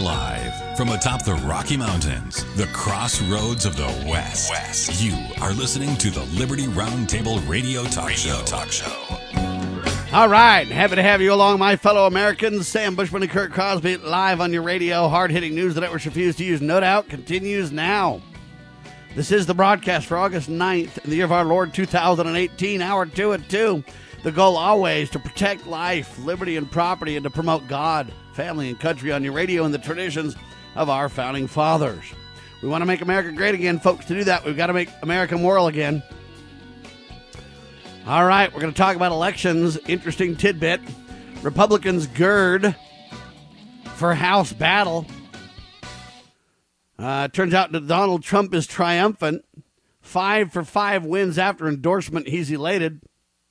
live from atop the Rocky Mountains, the crossroads of the West. You are listening to the Liberty Roundtable Radio Talk Show. All right, happy to have you along, my fellow Americans. Sam Bushman and Kurt Crosby live on your radio. Hard-hitting news the networks refuse to use. No doubt continues now. This is the broadcast for August 9th in the year of our Lord 2018, hour 2 at 2. The goal always to protect life, liberty, and property, and to promote God, family, and country on your radio and the traditions of our founding fathers. We want to make America great again, folks. To do that, we've got to make America moral again. All right, we're going to talk about elections. Interesting tidbit. Republicans gird for House battle. Turns out that Donald Trump is triumphant. 5 for 5 wins after endorsement. He's elated.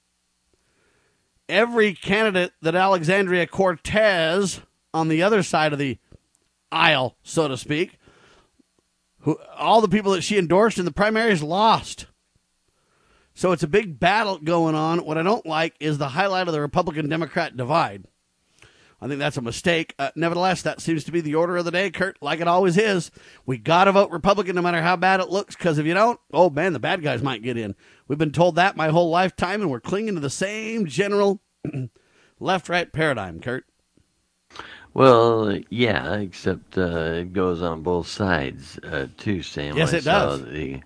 Every candidate that Alexandria Cortez, on the other side of the aisle, so to speak, all the people that she endorsed in the primaries lost. So it's a big battle going on. What I don't like is the highlight of the Republican-Democrat divide. I think that's a mistake. Nevertheless, that seems to be the order of the day, Kurt, like it always is. We got to vote Republican no matter how bad it looks, because if you don't, oh, man, the bad guys might get in. We've been told that my whole lifetime, and we're clinging to the same general left-right paradigm, Kurt. Well, yeah, except it goes on both sides, too, Sam. Yes, it does. The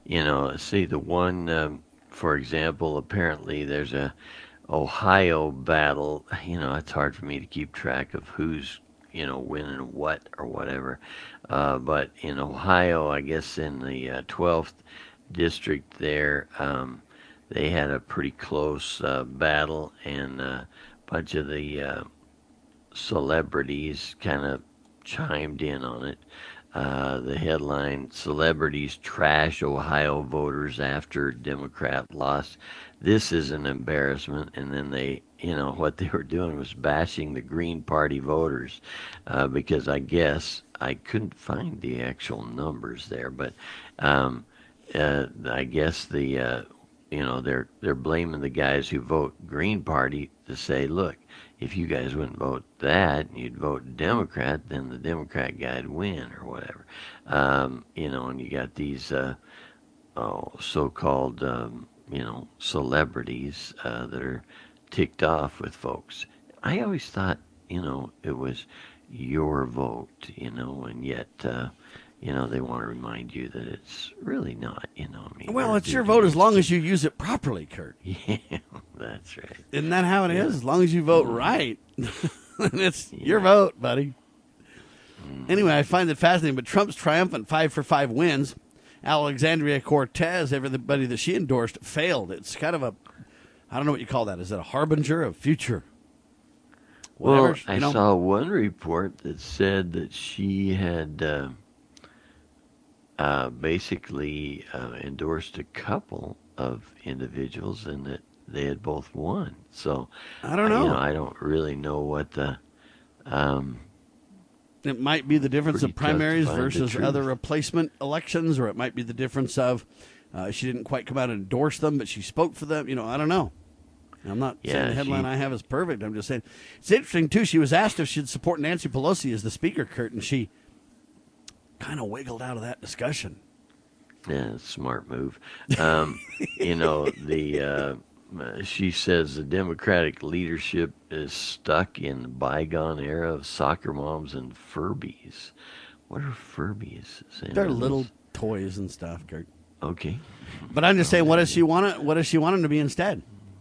one, for example, apparently there's a Ohio battle. It's hard for me to keep track of who's, winning what or whatever. But in Ohio, I guess in the 12th district there, they had a pretty close battle, and a bunch of the celebrities kind of chimed in on it. The headline, "Celebrities Trash Ohio Voters After Democrat Lost. This is an embarrassment." And then they, what they were doing was bashing the Green Party voters, because I guess I couldn't find the actual numbers there, but I guess they're blaming the guys who vote Green Party to say, look, if you guys wouldn't vote that, and you'd vote Democrat, then the Democrat guy'd win or whatever. And you got these so-called, celebrities that are ticked off with folks. I always thought, it was your vote, and yet, they want to remind you that it's really not, Well, it's your vote as long as you use it properly, Kurt. Yeah, that's right. Isn't that how it is? As long as you vote right, it's your vote, buddy. Anyway, I find it fascinating, but Trump's triumphant 5 for 5 wins. Alexandria Cortez, everybody that she endorsed, failed. It's kind of I don't know what you call that. Is it a harbinger of future? Whatever, well, I saw one report that said that she had basically endorsed a couple of individuals and that they had both won. So I don't know. I don't really know what the it might be the difference of primaries versus other replacement elections, or it might be the difference of she didn't quite come out and endorse them, but she spoke for them. I don't know. I'm not saying the headline I have is perfect. I'm just saying it's interesting, too. She was asked if she'd support Nancy Pelosi as the speaker, Kurt, and she kind of wiggled out of that discussion. Yeah, smart move. She says the Democratic leadership is stuck in the bygone era of soccer moms and Furbies. What are Furbies? They're little toys and stuff, Kurt. Okay. But I'm just saying, what does she want them to be instead?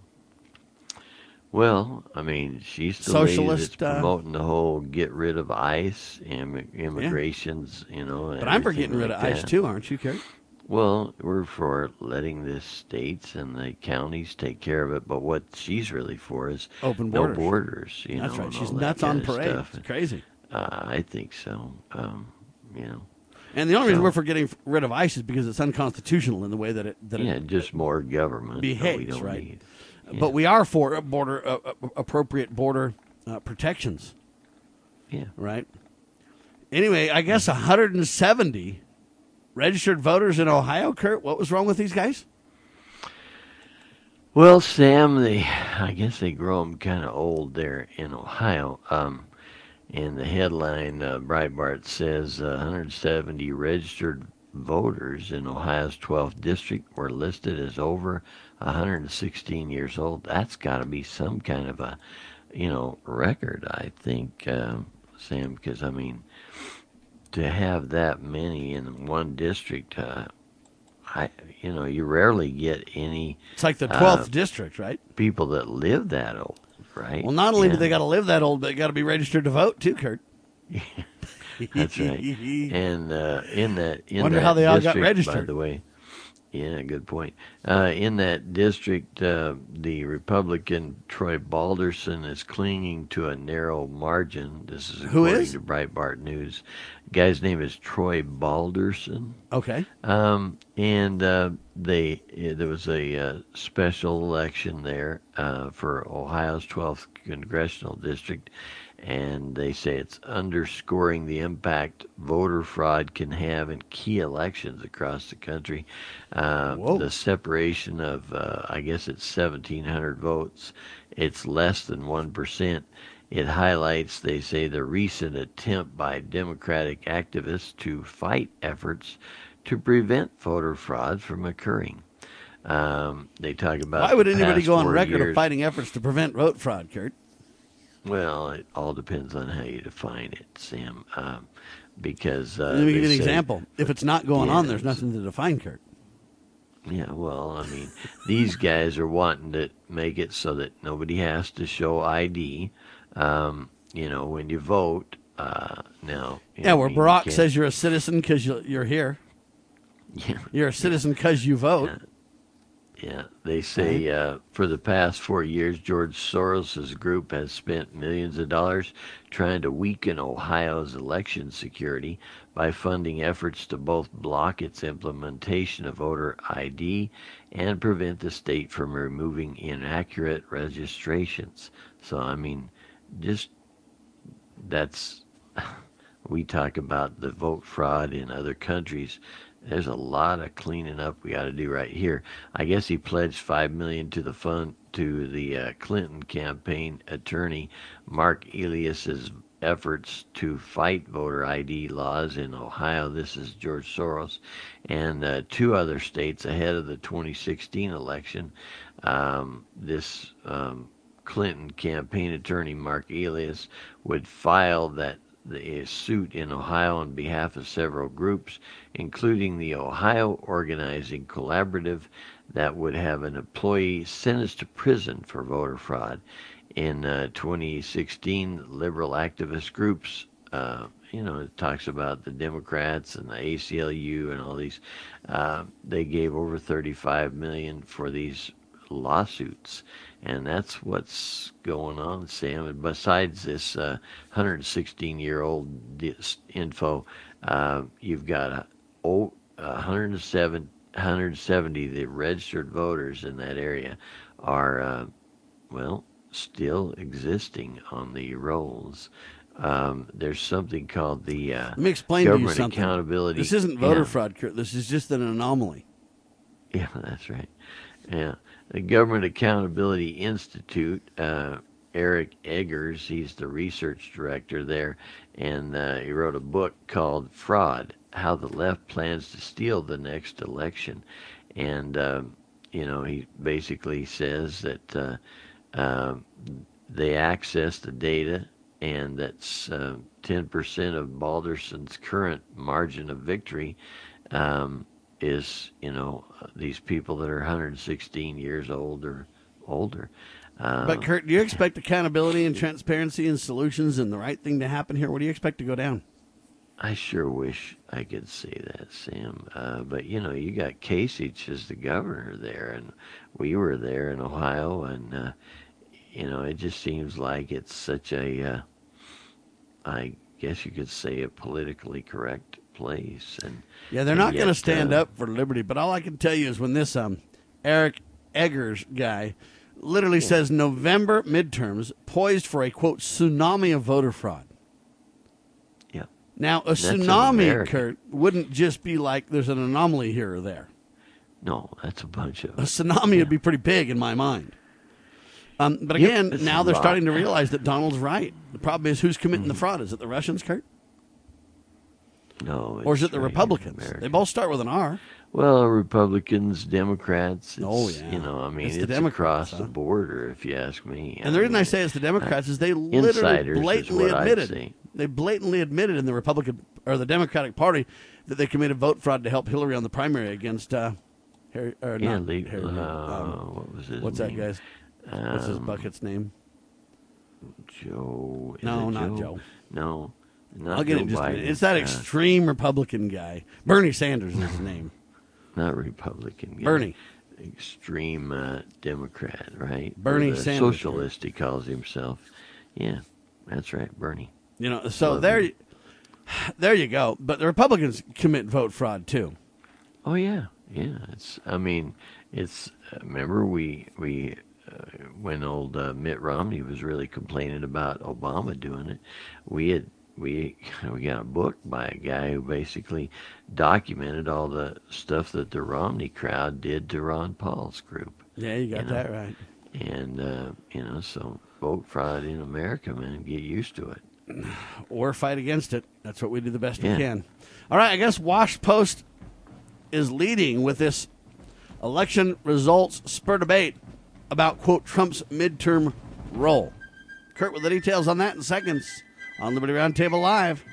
Well, I mean, she's the socialist, lady that's promoting the whole get rid of ICE, immigrations, But I'm for getting rid of ICE too, aren't you, Kurt? Well, we're for letting the states and the counties take care of it, but what she's really for is open borders. No borders. That's right. She's nuts on parade. It's crazy. I think so. And the only reason we're for getting rid of ICE is because it's unconstitutional in the way that it just more government behaves, we don't right? need. Yeah. But we are for appropriate border protections. Yeah. Right. Anyway, I guess 170 registered voters in Ohio. Kurt, what was wrong with these guys? Well, Sam, I guess they grow them kind of old there in Ohio. And the headline, Breitbart says 170 registered voters in Ohio's 12th district were listed as over 116 years old. That's got to be some kind of a, record, I think, Sam, because, I mean, to have that many in one district, you rarely get any. It's like the 12th district, right? People that live that old, right? Well, not only do they got to live that old, but they got to be registered to vote too, Kurt. That's right. And Wonder how they all got district, registered. by the way. Yeah, good point. In that district, the Republican Troy Balderson is clinging to a narrow margin. This is according to Breitbart News. The guy's name is Troy Balderson. Okay. And there was a special election there for Ohio's 12th congressional district, and they say it's underscoring the impact voter fraud can have in key elections across the country. The separation of, I guess it's 1,700 votes, it's less than 1%. It highlights, they say, the recent attempt by Democratic activists to fight efforts to prevent voter fraud from occurring. They talk about why would anybody go on 4 record years. of fighting efforts to prevent vote fraud, Kurt? Well, it all depends on how you define it, Sam. Because Let me give you an say- example. If it's not going on, there's nothing to define, Kurt. Yeah, well, I mean, these guys are wanting to make it so that nobody has to show ID. When you vote. Now. Where Barack says you're a citizen because you're here. Yeah. You're a citizen because you vote. Yeah, they say for the past 4 years, George Soros' group has spent millions of dollars trying to weaken Ohio's election security by funding efforts to both block its implementation of voter ID and prevent the state from removing inaccurate registrations. So, I mean, we talk about the vote fraud in other countries. There's a lot of cleaning up we got to do right here. I guess he pledged $5 million to the Clinton campaign attorney Mark Elias's efforts to fight voter ID laws in Ohio. This is George Soros, and 2 other states ahead of the 2016 election. This Clinton campaign attorney Mark Elias would file the suit in Ohio on behalf of several groups, including the Ohio Organizing Collaborative, that would have an employee sentenced to prison for voter fraud. In 2016, liberal activist groups, it talks about the Democrats and the ACLU and all these, they gave over $35 million for these lawsuits. And that's what's going on, Sam. And besides this 116-year-old info, you've got 170 the registered voters in that area are, still existing on the rolls. There's something called the Let me explain to you Government something. Accountability. This isn't voter fraud, Kurt. This is just an anomaly. Yeah, that's right. Yeah. The Government Accountability Institute, Eric Eggers, he's the research director there, and he wrote a book called Fraud, How the Left Plans to Steal the Next Election. And, he basically says that they access the data, and that's 10% of Balderson's current margin of victory is, these people that are 116 years old or older. But, Kurt, do you expect accountability and transparency and solutions and the right thing to happen here? What do you expect to go down? I sure wish I could say that, Sam. But, you got Kasich as the governor there, and we were there in Ohio, and, it just seems like it's such a, I guess you could say, a politically correct place. And they're not going to stand up for liberty. But all I can tell you is when this Eric Eggers guy literally says November midterms poised for a, quote, tsunami of voter fraud. Yeah. Now, a tsunami, Kurt, wouldn't just be like there's an anomaly here or there. No, that's a bunch of... A tsunami would be pretty big in my mind. But again, it's now they're wrong. starting to realize that Donald's right. The problem is who's committing the fraud? Is it the Russians, Kurt? No. Or is it it's the right Republicans? in America. They both start with an R. Well, Republicans, Democrats. It's, Oh, yeah. You know, I mean, It's it's, the Democrats, across huh? the border, if you ask me. And the reason I say it's the Democrats is they literally insiders is blatantly what I'd admitted. say. They blatantly admitted in the Republican or the Democratic Party that they committed vote fraud to help Hillary on the primary against Harry. Or Yeah, not Harry Reid. what was his What's that name? guy's? What's his bucket's name? Joe. Is No, it not Joe. No, not I'll get Joe it in just a Biden. minute. It's that extreme Republican guy. Bernie Sanders is his name. Not Republican. Guy. Bernie. Extreme Democrat, right? Bernie Or the Sanders. Socialist, he calls himself. Yeah, that's right, Bernie. You know, so Love there, him. there you go. But the Republicans commit vote fraud too. Oh yeah. It's. I mean, it's. Remember we when old Mitt Romney was really complaining about Obama doing it, we got a book by a guy who basically documented all the stuff that the Romney crowd did to Ron Paul's group. Yeah, you got that right. And so vote fraud in America, man, get used to it. Or fight against it. That's what we do the best we Yeah. can. All right, I guess Wash Post is leading with this election results spur debate about, quote, Trump's midterm roll. Kurt with the details on that in seconds on Liberty Roundtable Live.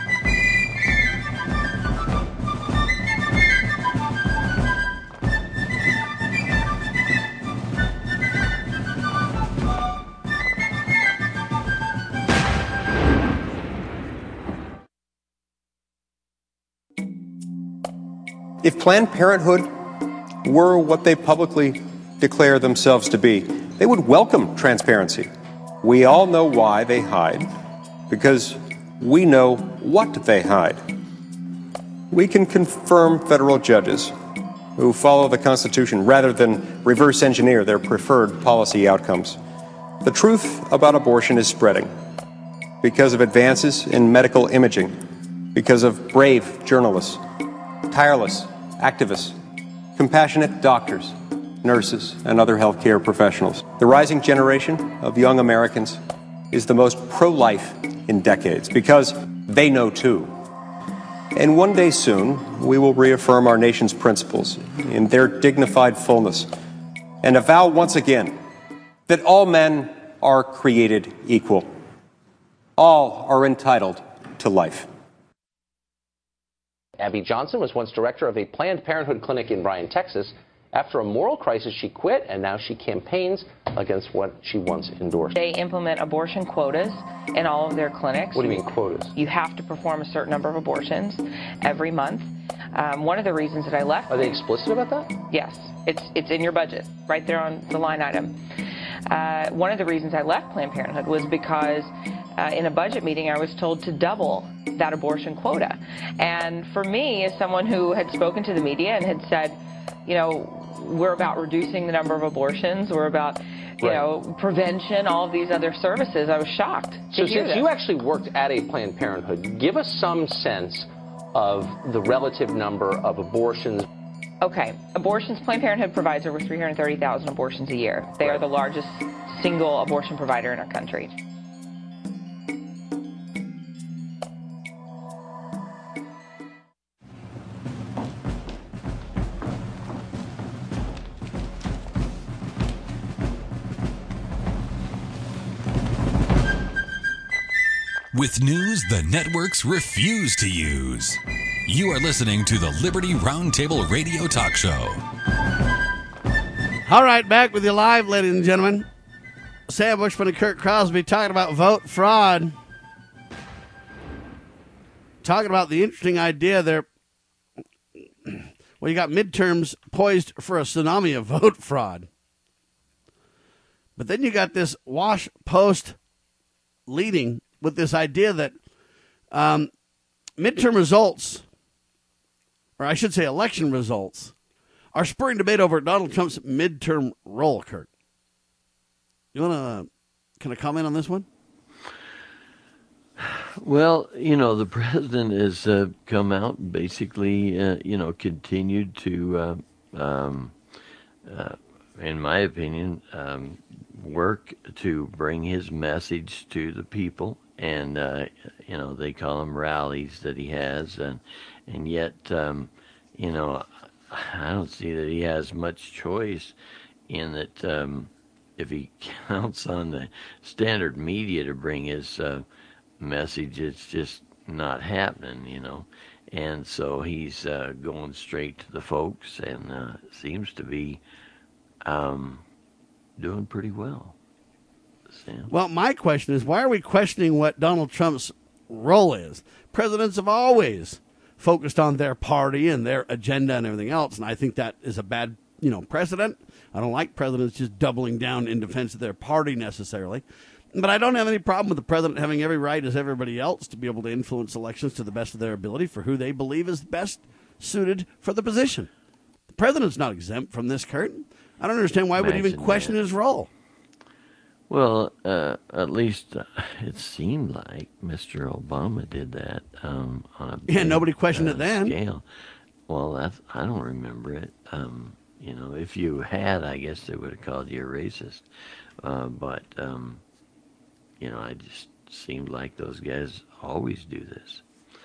If Planned Parenthood were what they publicly declare themselves to be, they would welcome transparency. We all know why they hide, because we know what they hide. We can confirm federal judges who follow the Constitution rather than reverse engineer their preferred policy outcomes. The truth about abortion is spreading because of advances in medical imaging, because of brave journalists, tireless activists, compassionate doctors, nurses, and other healthcare professionals. The rising generation of young Americans is the most pro-life in decades because they know too. And one day soon, we will reaffirm our nation's principles in their dignified fullness and avow once again that all men are created equal. All are entitled to life. Abby Johnson was once director of a Planned Parenthood clinic in Bryan, Texas. After a moral crisis, she quit, and now she campaigns against what she once endorsed. They implement abortion quotas in all of their clinics. What do you mean quotas? You have to perform a certain number of abortions every month. One of the reasons that I left... Are they explicit about that? Yes. It's in your budget, right there on the line item. One of the reasons I left Planned Parenthood was because in a budget meeting I was told to double that abortion quota. And for me, as someone who had spoken to the media and had said, you know, we're about reducing the number of abortions, we're about, you know, prevention, all of these other services, I was shocked to So hear since this. you actually worked at a Planned Parenthood, give us some sense of the relative number of abortions. Okay, abortions, Planned Parenthood provides over 330,000 abortions a year. They are the largest single abortion provider in our country. With news the networks refuse to use. You are listening to the Liberty Roundtable Radio Talk Show. All right, back with you live, ladies and gentlemen. Sam Bushman and Kurt Crosby talking about vote fraud. Talking about the interesting idea there. Well, you got midterms poised for a tsunami of vote fraud. But then you got this Wash Post leading with this idea that midterm results, or I should say election results, are spurring debate over Donald Trump's midterm roll, Kurt. You want to kind of comment on this one? Well, you know, the president has come out and basically, continued to in my opinion, work to bring his message to the people. And, they call them rallies that he has. And yet, I don't see that he has much choice in that if he counts on the standard media to bring his message, it's just not happening. And so he's going straight to the folks and seems to be doing pretty well. Sam? Well, my question is, why are we questioning what Donald Trump's role is? Presidents have always focused on their party and their agenda and everything else, and I think that is a bad, precedent. I don't like presidents just doubling down in defense of their party necessarily. But I don't have any problem with the president having every right as everybody else to be able to influence elections to the best of their ability for who they believe is best suited for the position. The president's not exempt from this, Kurt. I don't understand why we'd even question his role. Well, at least it seemed like Mr. Obama did that on a big, nobody questioned it then. Scale. Well, I don't remember it. If you had, I guess they would have called you a racist. But I just seemed like those guys always do this.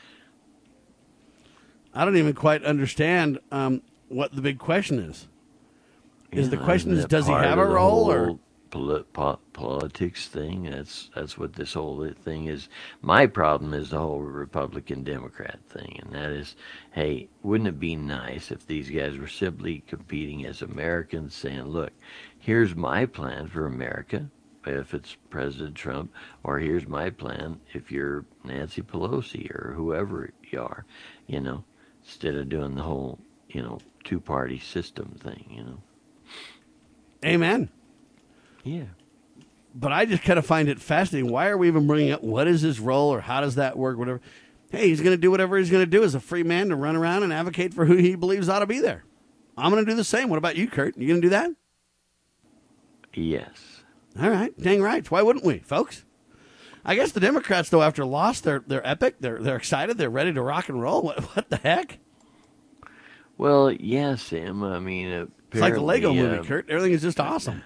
I don't even quite understand what the big question is. The question is, does he have a role or politics thing? That's what this whole thing is. My problem is the whole Republican Democrat thing, and that is, hey, wouldn't it be nice if these guys were simply competing as Americans, saying, look, here's my plan for America if it's President Trump, or here's my plan if you're Nancy Pelosi or whoever you are, instead of doing the whole, two-party system thing, Amen. Yeah. But I just kind of find it fascinating. Why are we even bringing up what is his role or how does that work, whatever? Hey, he's going to do whatever he's going to do as a free man to run around and advocate for who he believes ought to be there. I'm going to do the same. What about you, Kurt? You going to do that? Yes. All right. Dang right. Why wouldn't we, folks? I guess the Democrats, though, after loss, they're epic. They're excited. They're ready to rock and roll. What the heck? Well, yeah, Sam. I mean, it's like the Lego movie, Kurt. Everything is just awesome.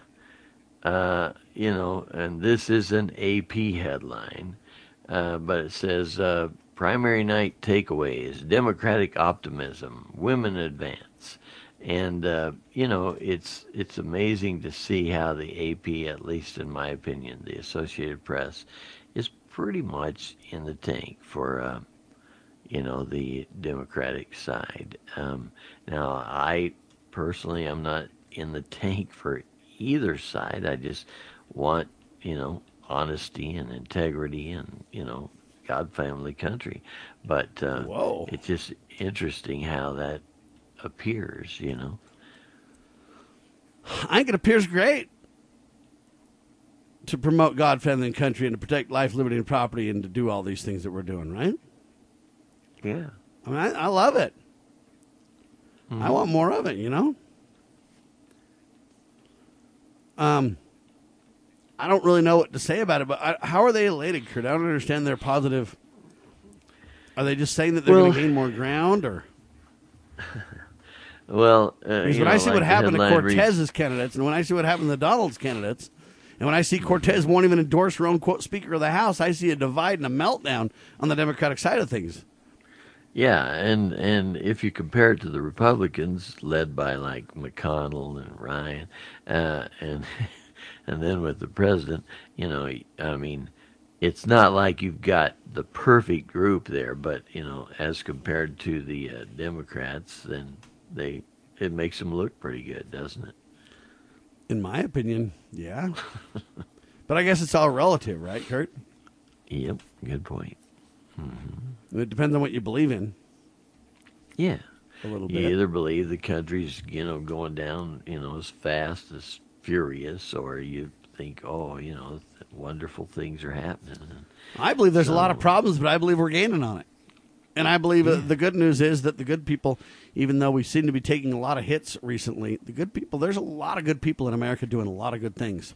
And this is an AP headline, but it says, primary night takeaways, Democratic optimism, women advance. And, it's amazing to see how the AP, at least in my opinion, the Associated Press, is pretty much in the tank for, the Democratic side. Now, I personally am not in the tank for either side. I just want, honesty and integrity and, God, family, country. But it's just interesting how that appears, I think it appears great to promote God, family, and country and to protect life, liberty, and property and to do all these things that we're doing, right? Yeah. I mean, I love it. Mm-hmm. I want more of it, I don't really know what to say about it, but how are they elated, Kurt? I don't understand their positive. Are they just saying that they're going to gain more ground, or? Well, because when I see what happened to Cortez's candidates, and when I see what happened to Donald's candidates, and when I see Cortez won't even endorse her own quote Speaker of the House, I see a divide and a meltdown on the Democratic side of things. Yeah, and if you compare it to the Republicans, led by like McConnell and Ryan, and then with the president, I mean, it's not like you've got the perfect group there, but as compared to the Democrats, then it makes them look pretty good, doesn't it? In my opinion, yeah. But I guess it's all relative, right, Kurt? Yep, good point. Mm-hmm. It depends on what you believe in. Yeah. A little bit. You either believe the country's, going down, as fast as furious, or you think, wonderful things are happening. I believe there's a lot of problems, but I believe we're gaining on it. And I believe the good news is that the good people, even though we seem to be taking a lot of hits recently, the good people, there's a lot of good people in America doing a lot of good things.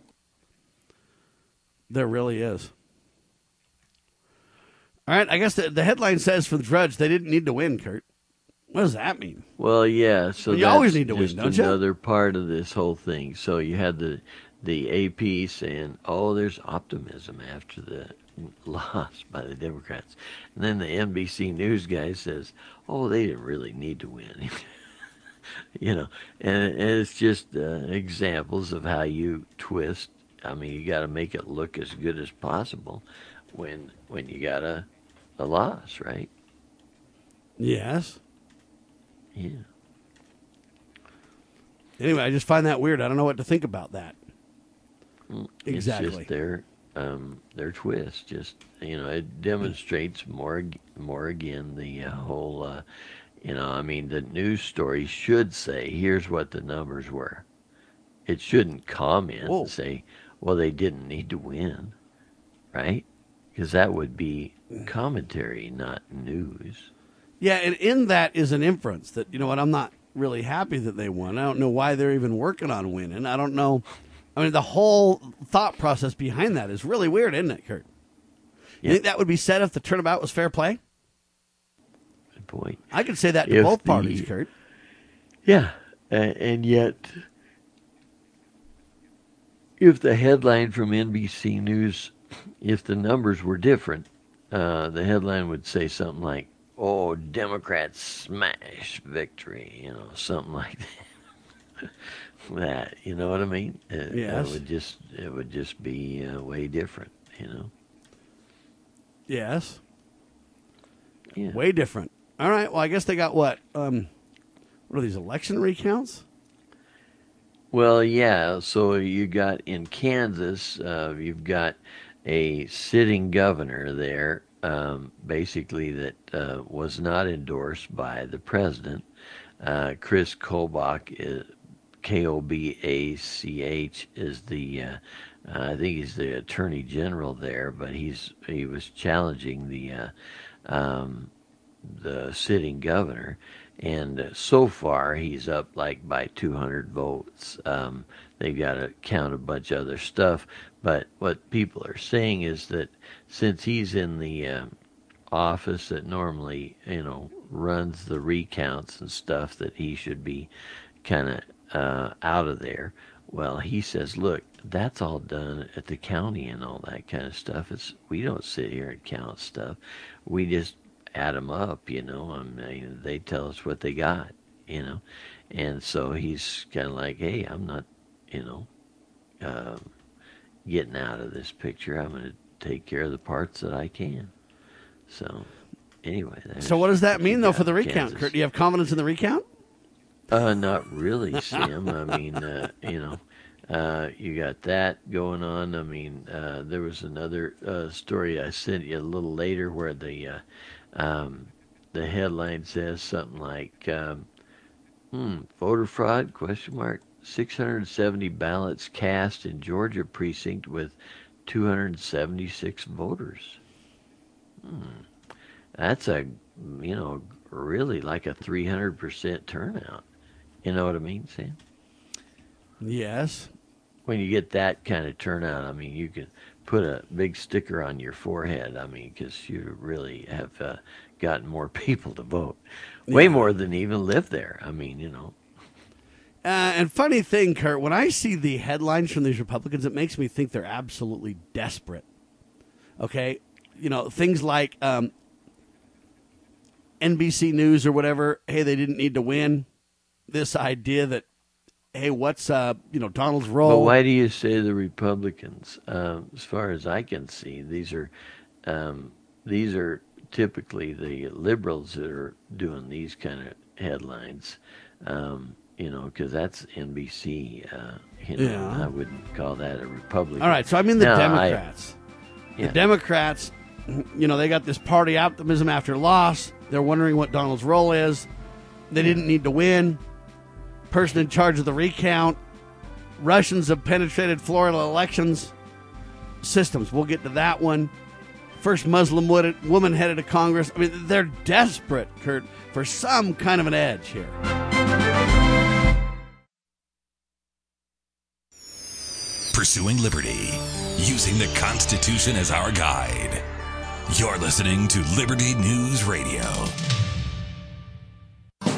There really is. All right, I guess the headline says for the Drudge, they didn't need to win, Kurt. What does that mean? Well, yeah. So you that's always need to win, just don't you? another part of this whole thing. So you had the AP saying, "Oh, there's optimism after the loss by the Democrats," and then the NBC News guy says, "Oh, they didn't really need to win." You know, and it's just examples of how you twist. I mean, you got to make it look as good as possible when you got a loss, right? Yes. Yeah. Anyway, I just find that weird. I don't know what to think about that. Exactly. It's just their twist. Just, it demonstrates more again the whole. I mean, the news story should say, "Here's what the numbers were." It shouldn't comment and say, "Well, they didn't need to win," right? Because that would be commentary, not news. Yeah, and in that is an inference that, you know what, I'm not really happy that they won. I don't know why they're even working on winning. I don't know. I mean, the whole thought process behind that is really weird, isn't it, Kurt? You think that would be said if the turnabout was fair play? Good point. I could say that to both parties, Kurt. Yeah, and yet, if the headline from NBC News, if the numbers were different, the headline would say something like, "Oh, Democrats smash victory," something like that. That, you know what I mean? Yes. It would just be way different, Yes. Yeah. Way different. All right. Well, I guess they got what? What are these, election recounts? Well, yeah. So you got in Kansas, you've got a sitting governor there, basically that was not endorsed by the president. Chris Kobach, Kobach, is the I think he's the attorney general there, but he was challenging the sitting governor, and so far he's up like by 200 votes. They've got to count a bunch of other stuff, but what people are saying is that since he's in the office that normally runs the recounts and stuff, that he should be kind of out of there. Well, he says, look, that's all done at the county and all that kind of stuff. We don't sit here and count stuff. We just add them up, I mean, they tell us what they got, And so he's kind of like, hey, I'm not, getting out of this picture. I'm going to take care of the parts that I can. So, anyway. So what does that mean, though, for the recount, Kurt? Do you have confidence in the recount? Not really, Sam. I mean, you got that going on. I mean, there was another story I sent you a little later where the headline says something like, voter fraud, ? 670 ballots cast in Georgia precinct with 276 voters. That's really like a 300% turnout. You know what I mean, Sam? Yes. When you get that kind of turnout, I mean, you can put a big sticker on your forehead. I mean, because you really have gotten more people to vote. Way more than even live there. I mean, And funny thing, Kurt, when I see the headlines from these Republicans, it makes me think they're absolutely desperate. Okay? Things like NBC News or whatever, hey, they didn't need to win. This idea that, hey, what's Donald's role? But why do you say the Republicans? As far as I can see, these are typically the liberals that are doing these kind of headlines. Because that's NBC. I wouldn't call that a Republican. All right, so I mean the Democrats. The Democrats, they got this party optimism after loss. They're wondering what Donald's role is. They didn't need to win. Person in charge of the recount. Russians have penetrated Florida elections systems. We'll get to that one. First Muslim woman headed to Congress. I mean, they're desperate, Kurt, for some kind of an edge here. Pursuing liberty, using the Constitution as our guide. You're listening to Liberty News Radio.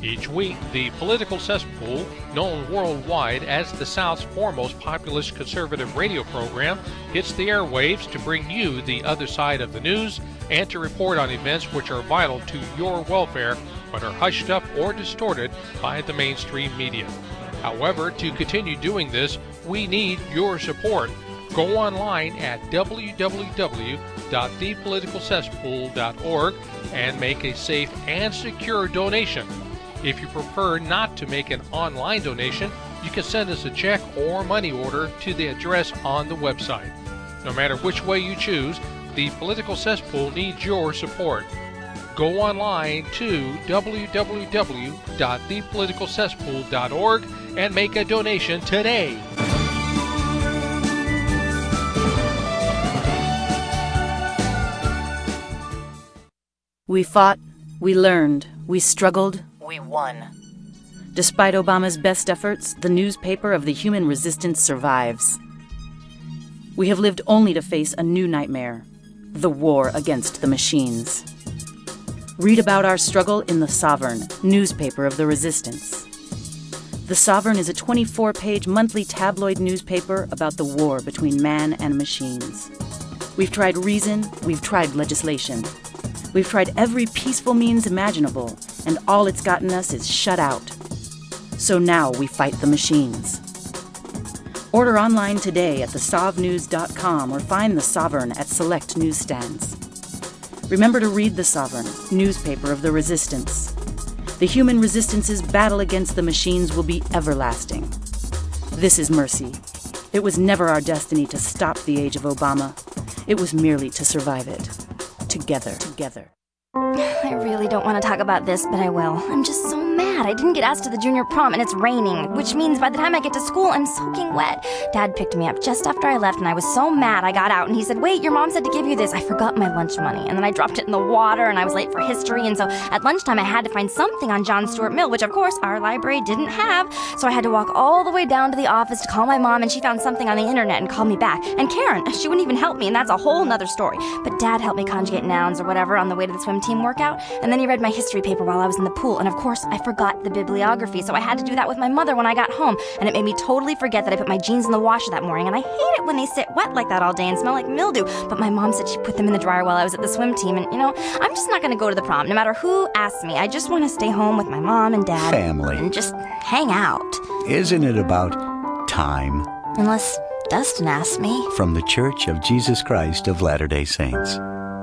Each week, the Political Cesspool, known worldwide as the South's foremost populist conservative radio program, hits the airwaves to bring you the other side of the news and to report on events which are vital to your welfare but are hushed up or distorted by the mainstream media. However, to continue doing this, we need your support. Go online at www.thepoliticalcesspool.org and make a safe and secure donation. If you prefer not to make an online donation, you can send us a check or money order to the address on the website. No matter which way you choose, the Political Cesspool needs your support. Go online to www.thepoliticalcesspool.org and make a donation today. We fought, we learned, we struggled, we won. Despite Obama's best efforts, the newspaper of the human resistance survives. We have lived only to face a new nightmare, the war against the machines. Read about our struggle in The Sovereign, newspaper of the resistance. The Sovereign is a 24-page monthly tabloid newspaper about the war between man and machines. We've tried reason, we've tried legislation. We've tried every peaceful means imaginable, and all it's gotten us is shut out. So now we fight the machines. Order online today at thesovnews.com or find The Sovereign at select newsstands. Remember to read The Sovereign, newspaper of the resistance. The human resistance's battle against the machines will be everlasting. This is mercy. It was never our destiny to stop the age of Obama. It was merely to survive it. Together. I really don't want to talk about this, but I will. I'm just so mad. I didn't get asked to the junior prom and it's raining, which means by the time I get to school, I'm soaking wet. Dad picked me up just after I left and I was so mad I got out and he said, wait, your mom said to give you this. I forgot my lunch money and then I dropped it in the water and I was late for history, and so at lunchtime I had to find something on John Stuart Mill, which of course our library didn't have. So I had to walk all the way down to the office to call my mom, and she found something on the internet and called me back. And Karen, she wouldn't even help me, and that's a whole nother story. But Dad helped me conjugate nouns or whatever on the way to the swim team workout, and then he read my history paper while I was in the pool, and of course I forgot the bibliography, so I had to do that with my mother when I got home, and it made me totally forget that I put my jeans in the washer that morning, and I hate it when they sit wet like that all day and smell like mildew, but my mom said she put them in the dryer while I was at the swim team, and I'm just not going to go to the prom, no matter who asks me. I just want to stay home with my mom and dad. Family. And just hang out. Isn't it about time? Unless Dustin asks me. From the Church of Jesus Christ of Latter-day Saints.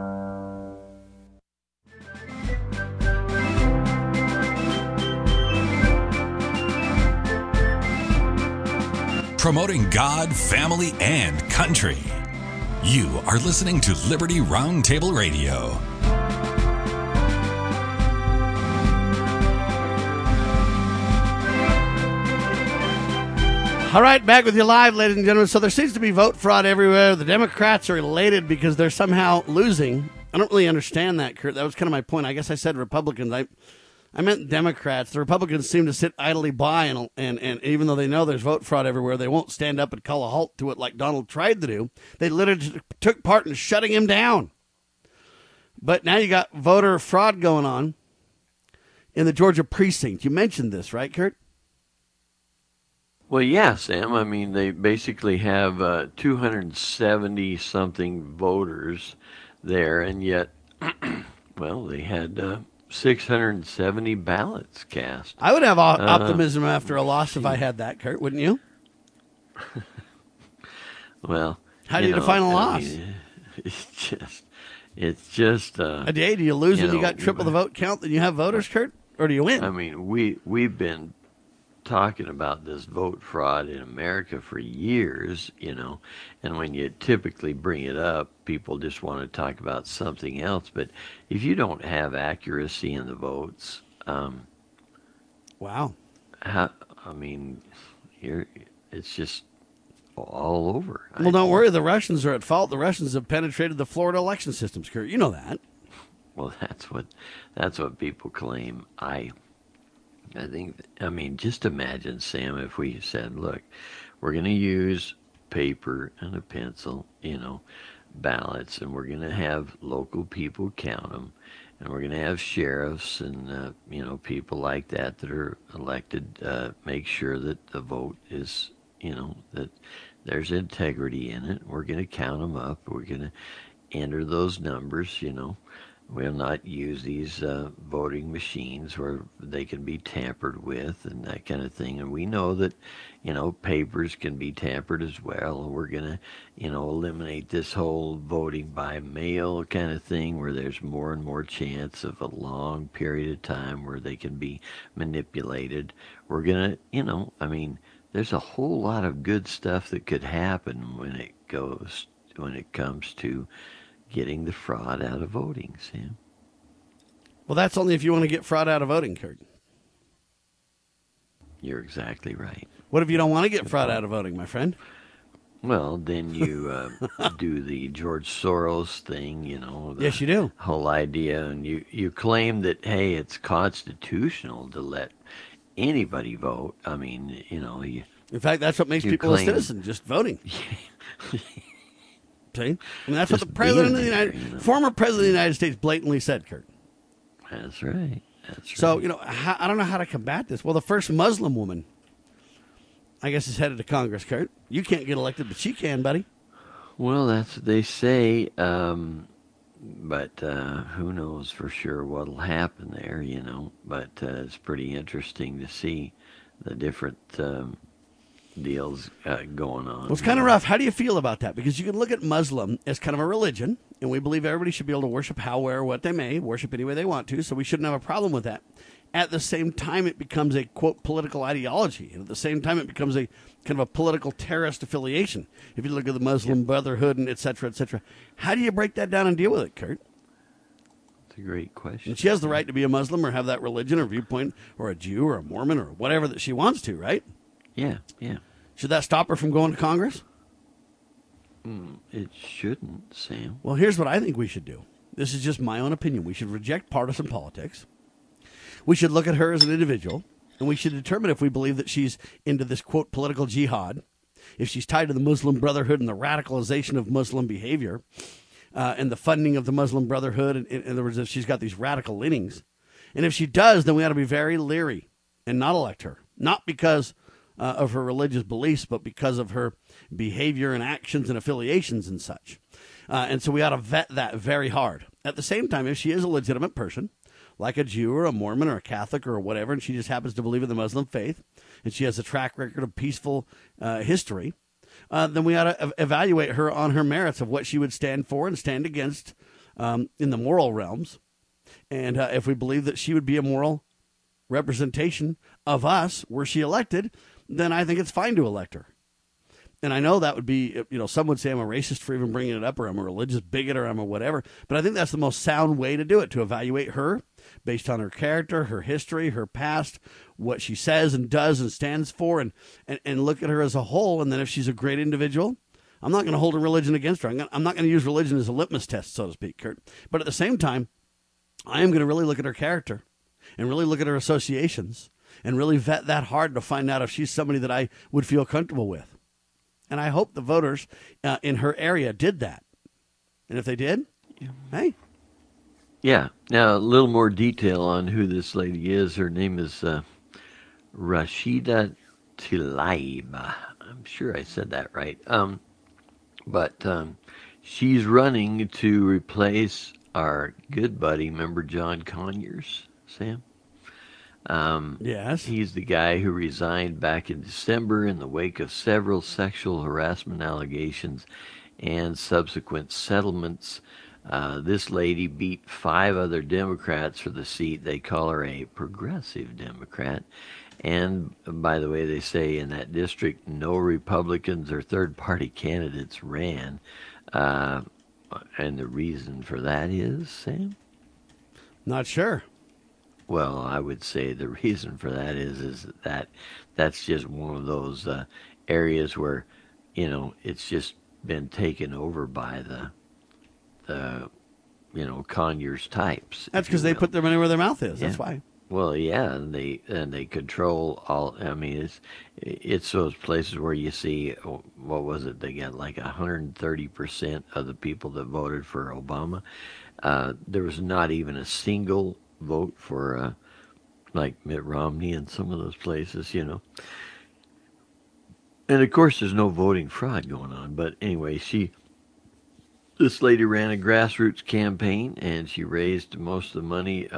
Promoting God, family, and country. You are listening to Liberty Roundtable Radio. All right, back with you live, ladies and gentlemen. So there seems to be vote fraud everywhere. The Democrats are elated because they're somehow losing. I don't really understand that, Kurt. That was kind of my point. I guess I said Republicans. I meant Democrats. The Republicans seem to sit idly by, and even though they know there's vote fraud everywhere, they won't stand up and call a halt to it like Donald tried to do. They literally took part in shutting him down. But now you got voter fraud going on in the Georgia precinct. You mentioned this, right, Kurt? Well, yeah, Sam. I mean, they basically have 270-something voters there, and yet, well, they had 670 ballots cast. I would have optimism after a loss if I had that, Kurt, wouldn't you? Well, how do you define a loss? Mean, it's just a day. Do you lose and you got triple the vote count than you have voters, Kurt, or do you win? I mean, we've been talking about this vote fraud in America for years, and when you typically bring it up, people just want to talk about something else. But if you don't have accuracy in the votes, wow. It's just all over. Well, don't worry. The Russians are at fault. The Russians have penetrated the Florida election systems, Kurt. You know that. Well, that's what people claim. I think, just imagine, Sam, if we said, look, we're going to use paper and a pencil, ballots, and we're going to have local people count them, and we're going to have sheriffs and people like that are elected. Make sure that the vote is, that there's integrity in it. We're going to count them up. We're going to enter those numbers. We'll not use these voting machines where they can be tampered with and that kind of thing. And we know that, papers can be tampered as well. And we're going to, eliminate this whole voting by mail kind of thing where there's more and more chance of a long period of time where they can be manipulated. We're going to, there's a whole lot of good stuff that could happen when it comes to getting the fraud out of voting, Sam. Well, that's only if you want to get fraud out of voting, Kurt. You're exactly right. What if you don't want to get fraud out of voting, my friend? Well, then you do the George Soros thing, Yes, you do. Whole idea, and you claim that, hey, it's constitutional to let anybody vote. In fact, that's what makes people a citizen, just voting. See? That's what the former president of the United States blatantly said, Kurt. That's right. So, I don't know how to combat this. Well, the first Muslim woman, I guess, is headed to Congress, Kurt. You can't get elected, but she can, buddy. Well, that's what they say. But who knows for sure what'll happen there, But it's pretty interesting to see the different deals going on. Well, it's kind of rough. How do you feel about that? Because you can look at Muslim as kind of a religion, and we believe everybody should be able to worship how, where, what they may, worship any way they want to, so we shouldn't have a problem with that. At the same time, it becomes a, quote, political ideology. And at the same time, it becomes a kind of a political terrorist affiliation. If you look at the Muslim Brotherhood and et cetera, how do you break that down and deal with it, Kurt? That's a great question. And she has the right to be a Muslim or have that religion or viewpoint or a Jew or a Mormon or whatever that she wants to, right? Yeah. Should that stop her from going to Congress? It shouldn't, Sam. Well, here's what I think we should do. This is just my own opinion. We should reject partisan politics. We should look at her as an individual, and we should determine if we believe that she's into this, quote, political jihad, if she's tied to the Muslim Brotherhood and the radicalization of Muslim behavior and the funding of the Muslim Brotherhood. In other words, if she's got these radical leanings. And if she does, then we ought to be very leery and not elect her. Not because of her religious beliefs, but because of her behavior and actions and affiliations and such. And so we ought to vet that very hard. At the same time, if she is a legitimate person, like a Jew or a Mormon or a Catholic or whatever, and she just happens to believe in the Muslim faith, and she has a track record of peaceful history, then we ought to evaluate her on her merits of what she would stand for and stand against in the moral realms. And if we believe that she would be a moral representation of us, were she elected, then I think it's fine to elect her. And I know that would be, some would say I'm a racist for even bringing it up, or I'm a religious bigot, or I'm a whatever. But I think that's the most sound way to do it, to evaluate her based on her character, her history, her past, what she says and does and stands for, and look at her as a whole. And then if she's a great individual, I'm not going to hold a religion against her. I'm not going to use religion as a litmus test, so to speak, Kurt. But at the same time, I am going to really look at her character and really look at her associations and really vet that hard to find out if she's somebody that I would feel comfortable with. And I hope the voters in her area did that. And if they did, hey. Yeah. Now, a little more detail on who this lady is. Her name is Rashida Tlaib. I'm sure I said that right. But she's running to replace our good buddy, remember John Conyers, Sam? Yes. He's the guy who resigned back in December in the wake of several sexual harassment allegations and subsequent settlements. This lady beat 5 other Democrats for the seat. They call her a progressive Democrat. And by the way, they say in that district, no Republicans or third-party candidates ran. And the reason for that is, Sam? Not sure. Well, I would say the reason for that is that that's just one of those areas where, it's just been taken over by the Conyers types. That's because they put their money where their mouth is. Yeah. That's why. Well, yeah, and they control all. I mean, it's those places where you see, what was it? They got like 130% of the people that voted for Obama. There was not even a single vote for like Mitt Romney in some of those places, you know. And of course, there's no voting fraud going on. But anyway, this lady ran a grassroots campaign, and she raised most of the money.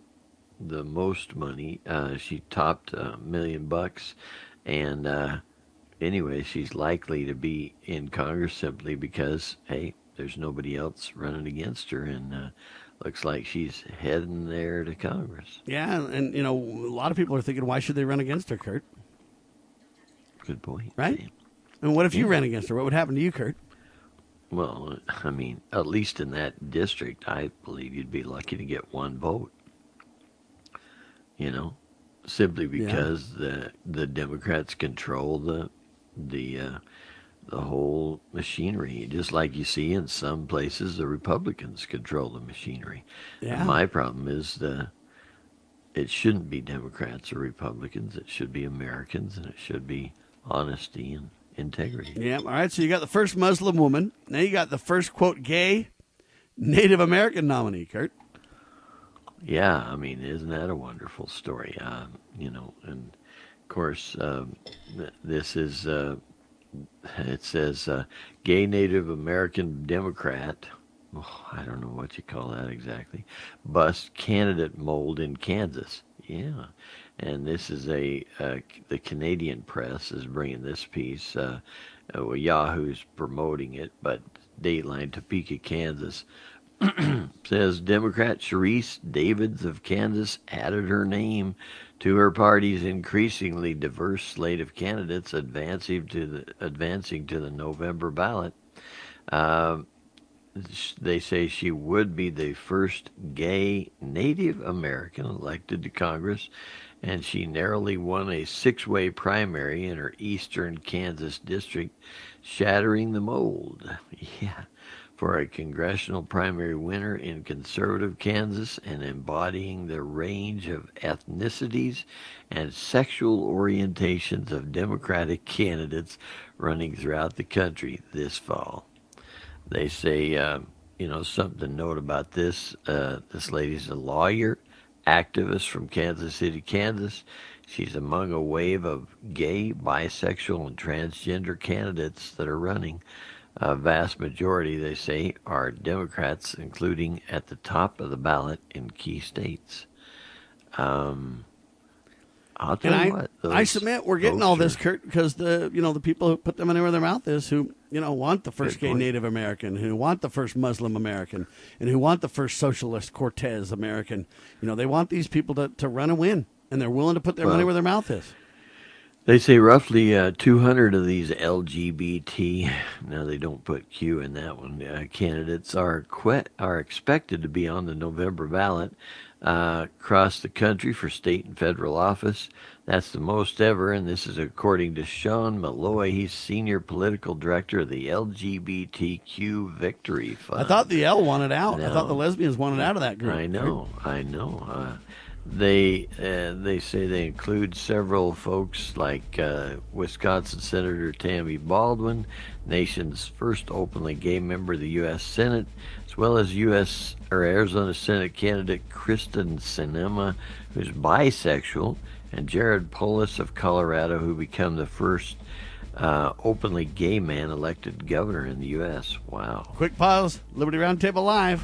She topped $1 million, and anyway, she's likely to be in Congress simply because, hey, there's nobody else running against her, and looks like she's heading there to Congress. Yeah, and you know, a lot of people are thinking, why should they run against her, Kurt? Good point. Right? Sam. And what if you ran against her? What would happen to you, Kurt? Well, I mean, at least in that district, I believe you'd be lucky to get one vote. You know, simply because the Democrats control the whole machinery, just like you see in some places the Republicans control the machinery. Yeah. And my problem is it shouldn't be Democrats or Republicans. It should be Americans, and it should be honesty and integrity. Yeah, all right, so you got the first Muslim woman. Now you got the first, quote, gay Native American nominee, Kurt. Yeah, I mean, isn't that a wonderful story? You know, and of course, this is, it says, gay Native American Democrat, I don't know what you call that exactly, bust candidate mold in Kansas. Yeah. And this is the Canadian press is bringing this piece. Yahoo's promoting it, but Dateline, Topeka, Kansas, says Democrat Sharice Davids of Kansas added her name to her party's increasingly diverse slate of candidates advancing to the November ballot. They say she would be the first gay Native American elected to Congress, and she narrowly won a 6-way primary in her eastern Kansas district, shattering the mold. Yeah, for a congressional primary winner in conservative Kansas and embodying the range of ethnicities and sexual orientations of Democratic candidates running throughout the country this fall. They say, something to note about this. This lady's a lawyer, activist from Kansas City, Kansas. She's among a wave of gay, bisexual, and transgender candidates that are running. A vast majority, they say, are Democrats, including at the top of the ballot in key states. I'll tell you what. I submit we're getting all this, Kurt, because the people who put their money where their mouth is, who want the first gay Native American, who want the first Muslim American, and who want the first socialist Cortez American. They want these people to run and win, and they're willing to put their money where their mouth is. They say roughly 200 of these LGBT, now they don't put Q in that one, candidates are expected to be on the November ballot across the country for state and federal office. That's the most ever, and this is according to Sean Malloy. He's senior political director of the LGBTQ Victory Fund. I thought the L wanted out. I thought the lesbians wanted out of that group. I know. They say they include several folks like Wisconsin Senator Tammy Baldwin, nation's first openly gay member of the U.S. Senate, as well as Arizona Senate candidate Kristen Sinema, who's bisexual, and Jared Polis of Colorado, who became the first openly gay man elected governor in the U.S. Wow. Quick pause. Liberty Roundtable Live.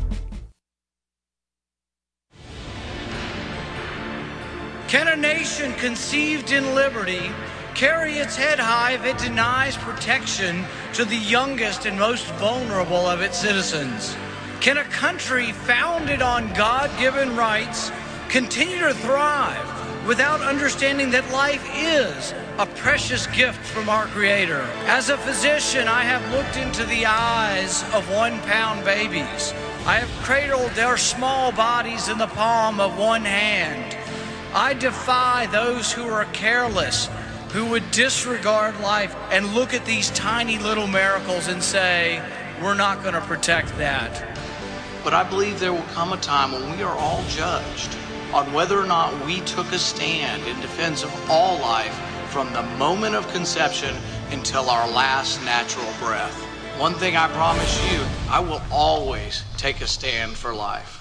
Can a nation conceived in liberty carry its head high if it denies protection to the youngest and most vulnerable of its citizens? Can a country founded on God-given rights continue to thrive without understanding that life is a precious gift from our Creator? As a physician, I have looked into the eyes of 1-pound babies. I have cradled their small bodies in the palm of one hand. I defy those who are careless, who would disregard life and look at these tiny little miracles and say, we're not going to protect that. But I believe there will come a time when we are all judged on whether or not we took a stand in defense of all life from the moment of conception until our last natural breath. One thing I promise you, I will always take a stand for life.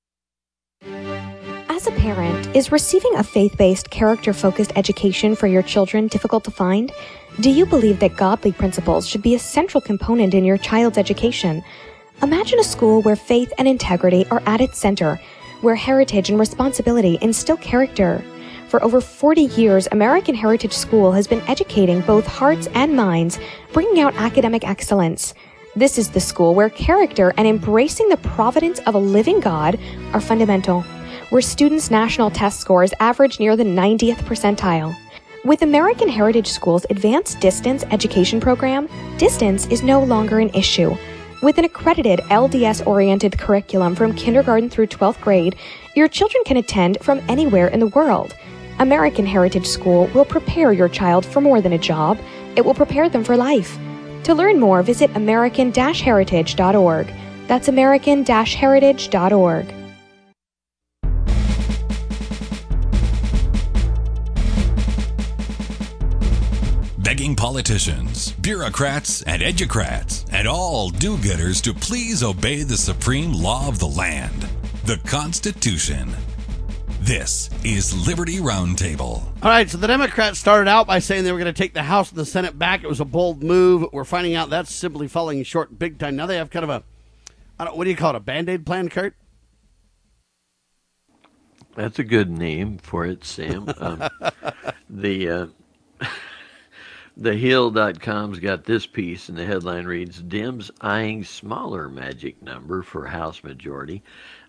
As a parent, is receiving a faith-based, character-focused education for your children difficult to find? Do you believe that godly principles should be a central component in your child's education? Imagine a school where faith and integrity are at its center, where heritage and responsibility instill character. For over 40 years, American Heritage School has been educating both hearts and minds, bringing out academic excellence. This is the school where character and embracing the providence of a living God are fundamental, where students' national test scores average near the 90th percentile. With American Heritage School's advanced distance education program, distance is no longer an issue. With an accredited LDS-oriented curriculum from kindergarten through 12th grade, your children can attend from anywhere in the world. American Heritage School will prepare your child for more than a job. It will prepare them for life. To learn more, visit american-heritage.org. That's american-heritage.org. Begging politicians, bureaucrats, and educrats, and all do-gooders to please obey the supreme law of the land, the Constitution. This is Liberty Roundtable. All right, so the Democrats started out by saying they were going to take the House and the Senate back. It was a bold move. We're finding out that's simply falling short big time. Now they have kind of what do you call it, a Band-Aid plan, Kurt? That's a good name for it, Sam. TheHill.com's got this piece, and the headline reads, Dems eyeing smaller magic number for House majority.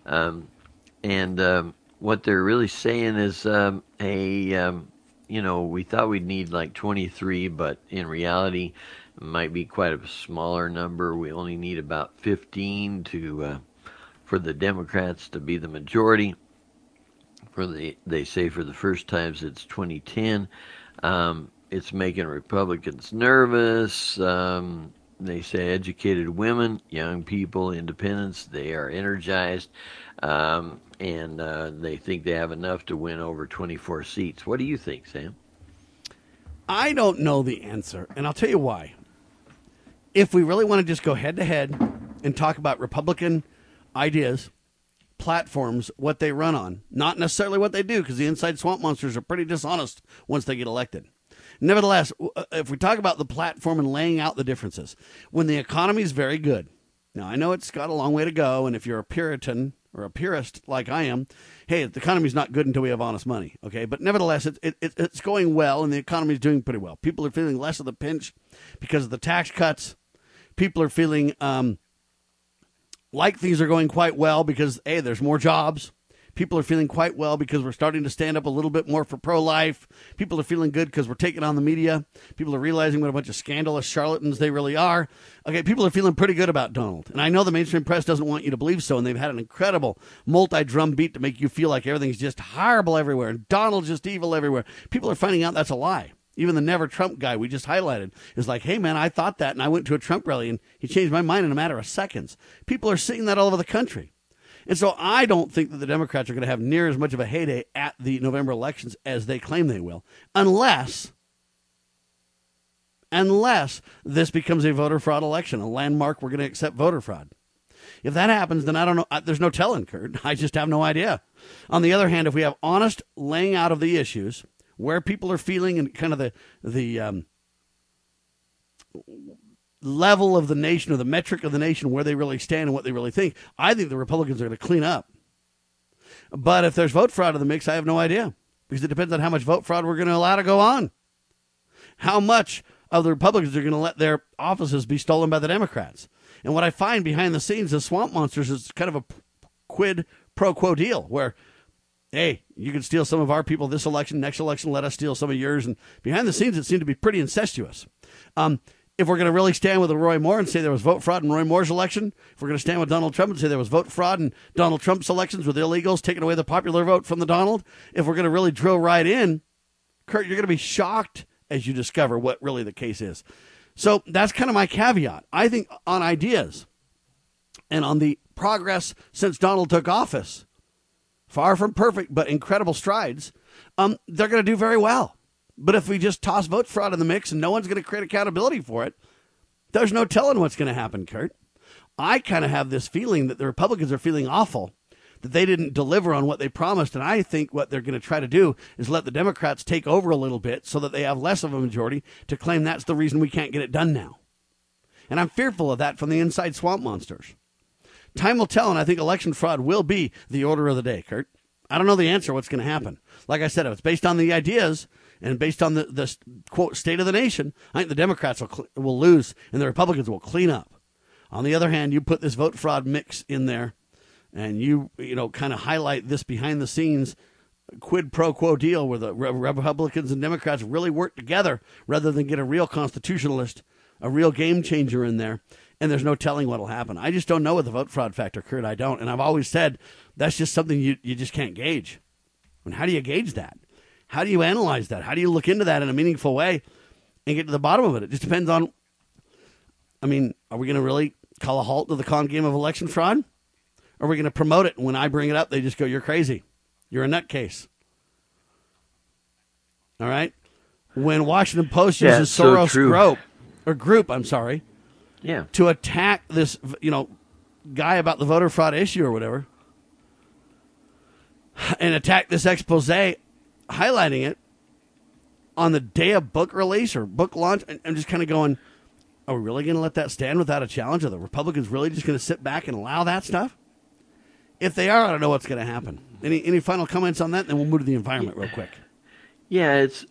What they're really saying is, we thought we'd need like 23, but in reality, it might be quite a smaller number. We only need about 15 for the Democrats to be the majority. They say for the first time since 2010. It's making Republicans nervous. They say educated women, young people, independents, they are energized, and they think they have enough to win over 24 seats. What do you think, Sam? I don't know the answer, and I'll tell you why. If we really want to just go head-to-head and talk about Republican ideas, platforms, what they run on, not necessarily what they do, because the inside swamp monsters are pretty dishonest once they get elected. Nevertheless, if we talk about the platform and laying out the differences, when the economy is very good, now I know it's got a long way to go, and if you're a Puritan or a purist like I am, hey, the economy's not good until we have honest money, okay? But nevertheless, it's going well, and the economy is doing pretty well. People are feeling less of the pinch because of the tax cuts. People are feeling like things are going quite well because, hey, there's more jobs. People are feeling quite well because we're starting to stand up a little bit more for pro-life. People are feeling good because we're taking on the media. People are realizing what a bunch of scandalous charlatans they really are. Okay, people are feeling pretty good about Donald. And I know the mainstream press doesn't want you to believe so, and they've had an incredible multi-drum beat to make you feel like everything's just horrible everywhere and Donald's just evil everywhere. People are finding out that's a lie. Even the Never Trump guy we just highlighted is like, hey, man, I thought that, and I went to a Trump rally, and he changed my mind in a matter of seconds. People are seeing that all over the country. And so I don't think that the Democrats are going to have near as much of a heyday at the November elections as they claim they will, unless this becomes a voter fraud election, a landmark we're going to accept voter fraud. If that happens, then I don't know. There's no telling, Kurt. I just have no idea. On the other hand, if we have honest laying out of the issues, where people are feeling and kind of the level of the nation or the metric of the nation, where they really stand and what they really think, I think the Republicans are going to clean up. But if there's vote fraud in the mix, I have no idea, because it depends on how much vote fraud we're going to allow to go on. How much of the Republicans are going to let their offices be stolen by the Democrats. And what I find behind the scenes, the swamp monsters, is kind of a quid pro quo deal where, hey, you can steal some of our people this election, next election, let us steal some of yours. And behind the scenes, it seemed to be pretty incestuous. If we're going to really stand with Roy Moore and say there was vote fraud in Roy Moore's election, if we're going to stand with Donald Trump and say there was vote fraud in Donald Trump's elections with illegals taking away the popular vote from the Donald, if we're going to really drill right in, Kurt, you're going to be shocked as you discover what really the case is. So that's kind of my caveat. I think on ideas and on the progress since Donald took office, far from perfect, but incredible strides, they're going to do very well. But if we just toss vote fraud in the mix and no one's going to create accountability for it, there's no telling what's going to happen, Kurt. I kind of have this feeling that the Republicans are feeling awful, that they didn't deliver on what they promised. And I think what they're going to try to do is let the Democrats take over a little bit so that they have less of a majority to claim that's the reason we can't get it done now. And I'm fearful of that from the inside swamp monsters. Time will tell, and I think election fraud will be the order of the day, Kurt. I don't know the answer what's going to happen. Like I said, if it's based on the ideas and based on the quote, state of the nation, I think the Democrats will lose and the Republicans will clean up. On the other hand, you put this vote fraud mix in there and you kind of highlight this behind the scenes quid pro quo deal where the Republicans and Democrats really work together rather than get a real constitutionalist, a real game changer in there. And there's no telling what will happen. I just don't know with the vote fraud factor, Kurt. I don't. And I've always said that's just something you just can't gauge. And how do you gauge that? How do you analyze that? How do you look into that in a meaningful way and get to the bottom of it? It just depends on, are we going to really call a halt to the con game of election fraud? Or are we going to promote it? And when I bring it up, they just go, you're crazy. You're a nutcase. All right? When Washington Post uses Soros group, to attack this, guy about the voter fraud issue or whatever, and attack this expose, highlighting it on the day of book release or book launch, I'm just kind of going, are we really going to let that stand without a challenge? Are the Republicans really just going to sit back and allow that stuff? If they are, I don't know what's going to happen. Any final comments on that? Then we'll move to the environment real quick. Yeah, it's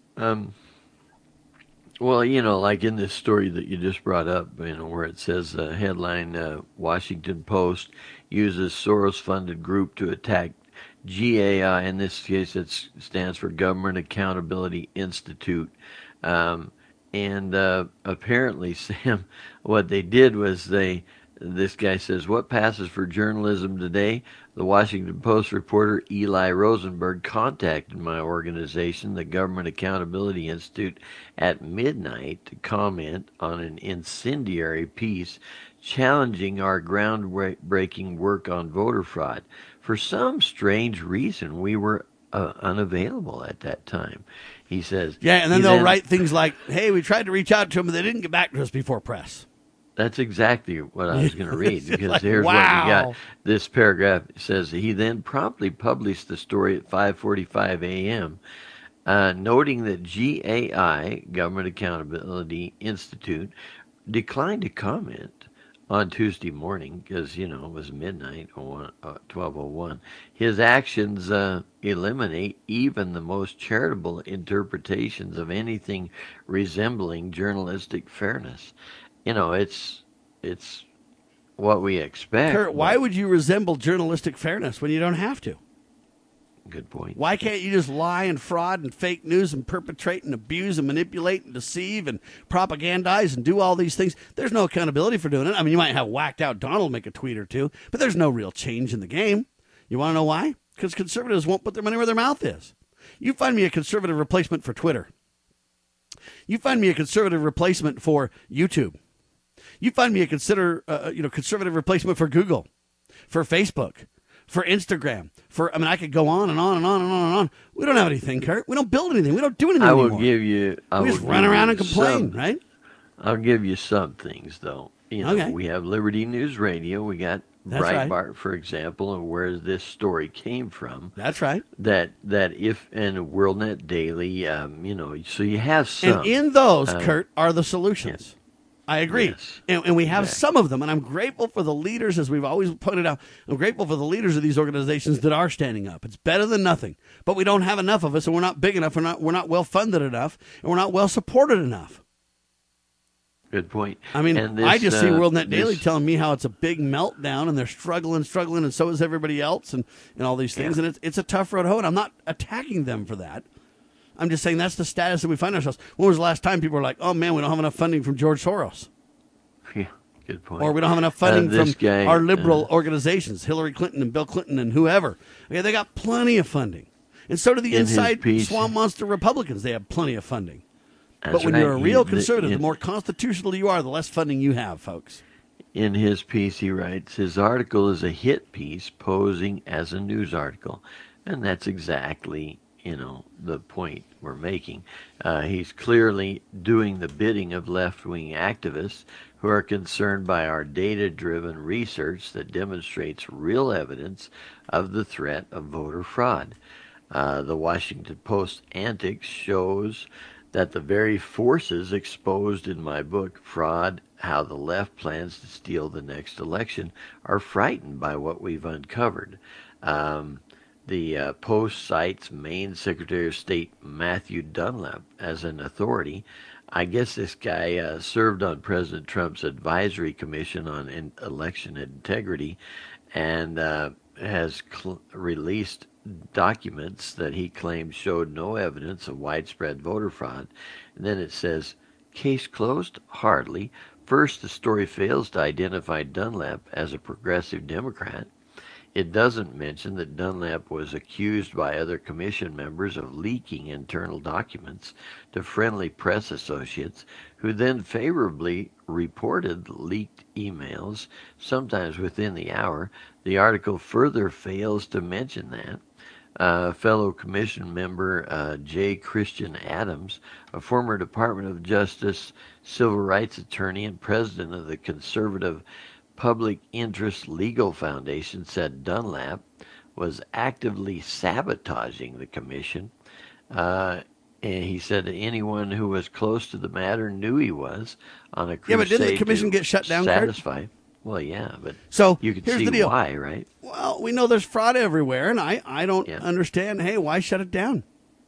well, like in this story that you just brought up, where it says headline, Washington Post uses Soros-funded group to attack GAI. In this case, it stands for Government Accountability Institute. And apparently, Sam, what they did was this guy says, what passes for journalism today? The Washington Post reporter Eli Rosenberg contacted my organization, the Government Accountability Institute, at midnight to comment on an incendiary piece challenging our groundbreaking work on voter fraud. For some strange reason, we were unavailable at that time. He says... Yeah, and then they'll write things like, hey, we tried to reach out to them, but they didn't get back to us before press. That's exactly what I was going to read, because here's what you got. This paragraph says, he then promptly published the story at 5:45 a.m., noting that GAI, Government Accountability Institute, declined to comment on Tuesday morning because, it was midnight, 12:01. His actions eliminate even the most charitable interpretations of anything resembling journalistic fairness. It's what we expect. Kurt, why would you resemble journalistic fairness when you don't have to? Good point. Why can't you just lie and fraud and fake news and perpetrate and abuse and manipulate and deceive and propagandize and do all these things? There's no accountability for doing it. You might have whacked out Donald make a tweet or two, but there's no real change in the game. You want to know why? Because conservatives won't put their money where their mouth is. You find me a conservative replacement for Twitter. You find me a conservative replacement for YouTube. You find me a conservative replacement for Google, for Facebook, for Instagram, I could go on and on and on and on and on. We don't have anything, Kurt. We don't build anything. We don't do anything anymore. We just run around and complain, right? I'll give you some things, though. Okay. We have Liberty News Radio. We got Breitbart, for example, and where this story came from. That's right. And WorldNet Daily, so you have some. And in those, Kurt, are the solutions. I agree. Yes. And we have some of them, and I'm grateful for the leaders, as we've always pointed out. I'm grateful for the leaders of these organizations that are standing up. It's better than nothing. But we don't have enough of us, and we're not big enough, we're not well-funded enough, and we're not well-supported enough. Good point. I just see WorldNet Daily telling me how it's a big meltdown, and they're struggling, and so is everybody else, and all these things. And it's a tough road home, and I'm not attacking them for that. I'm just saying that's the status that we find ourselves. When was the last time people were like, oh, man, we don't have enough funding from George Soros? Yeah, good point. Or we don't have enough funding from our liberal organizations, Hillary Clinton and Bill Clinton and whoever. Okay, they got plenty of funding. And so do the inside swamp monster Republicans. They have plenty of funding. But when you're a real conservative, the more constitutional you are, the less funding you have, folks. In his piece, he writes, his article is a hit piece posing as a news article. And that's exactly the point we're making. He's clearly doing the bidding of left-wing activists who are concerned by our data-driven research that demonstrates real evidence of the threat of voter fraud. The Washington Post antics shows that the very forces exposed in my book, Fraud, How the Left Plans to Steal the Next Election, are frightened by what we've uncovered. The Post cites Maine Secretary of State Matthew Dunlap as an authority. I guess this guy served on President Trump's advisory commission on election integrity and has released documents that he claims showed no evidence of widespread voter fraud. And then it says, case closed? Hardly. First, the story fails to identify Dunlap as a progressive Democrat. It doesn't mention that Dunlap was accused by other commission members of leaking internal documents to friendly press associates who then favorably reported leaked emails, sometimes within the hour. The article further fails to mention that. Fellow commission member J. Christian Adams, a former Department of Justice civil rights attorney and president of the conservative Public Interest Legal Foundation, said Dunlap was actively sabotaging the commission. And he said that anyone who was close to the matter knew he was on a crusade. Yeah, but didn't the commission get shut down, satisfy. Kurt? Well, yeah, but so you can here's see the deal. why, right? Well, we know there's fraud everywhere, and I don't understand. Hey, why shut it down?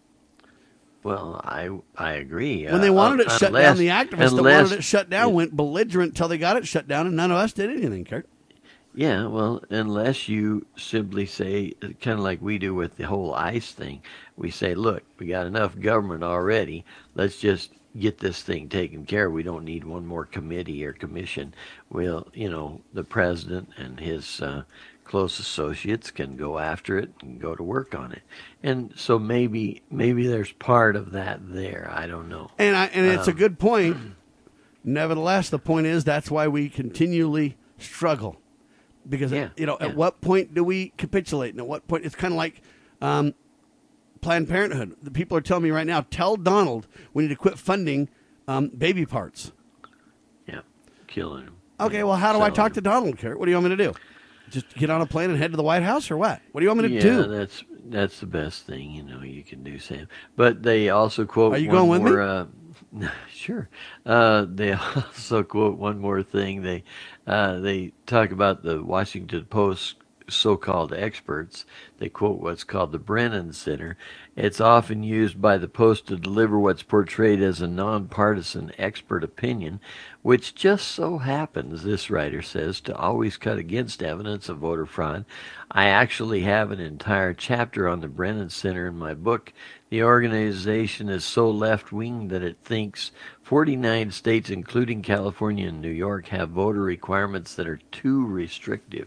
Well, I agree. When they wanted it shut down, the activists that wanted it shut down went belligerent until they got it shut down, and none of us did anything, Kurt. Yeah, well, unless you simply say, kind of like we do with the whole ICE thing, we say, look, we got enough government already. Let's just get this thing taken care of. We don't need one more committee or commission. Well, the president and his close associates can go after it and go to work on it. And so maybe there's part of that there. I don't know. And it's a good point. Nevertheless, the point is that's why we continually struggle. Because, at what point do we capitulate? And at what point, it's kind of like Planned Parenthood. The people are telling me right now, tell Donald we need to quit funding baby parts. Yeah, killing him. Okay, well, how do I talk to Donald, Kurt? What do you want me to do? Just get on a plane and head to the White House, or what? What do you want me to do? Yeah, that's the best thing you can do, Sam. But they also quote. Are you going with me? Sure. They also quote one more thing. They talk about the Washington Post so-called experts. They quote what's called the Brennan Center. It's often used by the Post to deliver what's portrayed as a nonpartisan expert opinion, which just so happens, this writer says, to always cut against evidence of voter fraud. I actually have an entire chapter on the Brennan Center in my book. The organization is so left-wing that it thinks 49 states, including California and New York, have voter requirements that are too restrictive.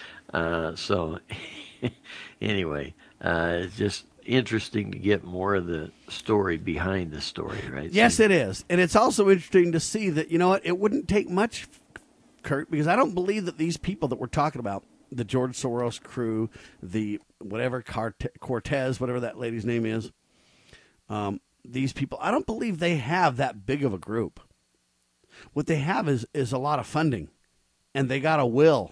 So anyway, it's just interesting to get more of the story behind the story, right? Yes, it is. And it's also interesting to see that, it wouldn't take much, Kurt, because I don't believe that these people that we're talking about, the George Soros crew, the whatever Cortez, whatever that lady's name is, these people, I don't believe they have that big of a group. What they have is a lot of funding, and they got a will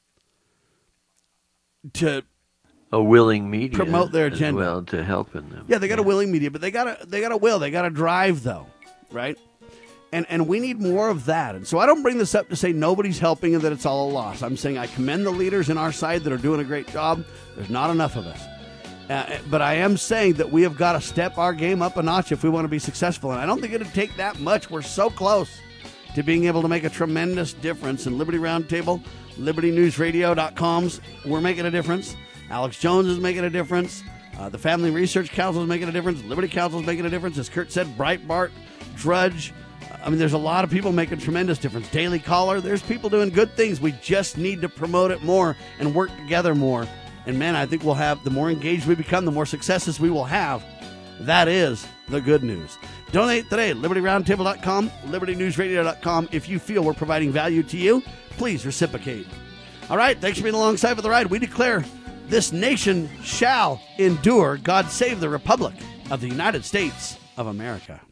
to a willing media promote their agenda, as well, to helping them. Yeah, they got a willing media, but they got a will, they got a drive, though, right? And we need more of that. And so I don't bring this up to say nobody's helping and that it's all a loss. I'm saying I commend the leaders in our side that are doing a great job. There's not enough of us. But I am saying that we have got to step our game up a notch if we want to be successful. And I don't think it'll take that much. We're so close to being able to make a tremendous difference. In Liberty Roundtable, LibertyNewsRadio.com's, we're making a difference. Alex Jones is making a difference. The Family Research Council is making a difference. Liberty Council is making a difference. As Kurt said, Breitbart, Drudge. There's a lot of people making tremendous difference. Daily Caller, there's people doing good things. We just need to promote it more and work together more. And, man, I think we'll have, the more engaged we become, the more successes we will have. That is the good news. Donate today, LibertyRoundtable.com, LibertyNewsRadio.com. If you feel we're providing value to you, please reciprocate. All right, thanks for being alongside for the ride. We declare This nation shall endure. God save the Republic of the United States of America.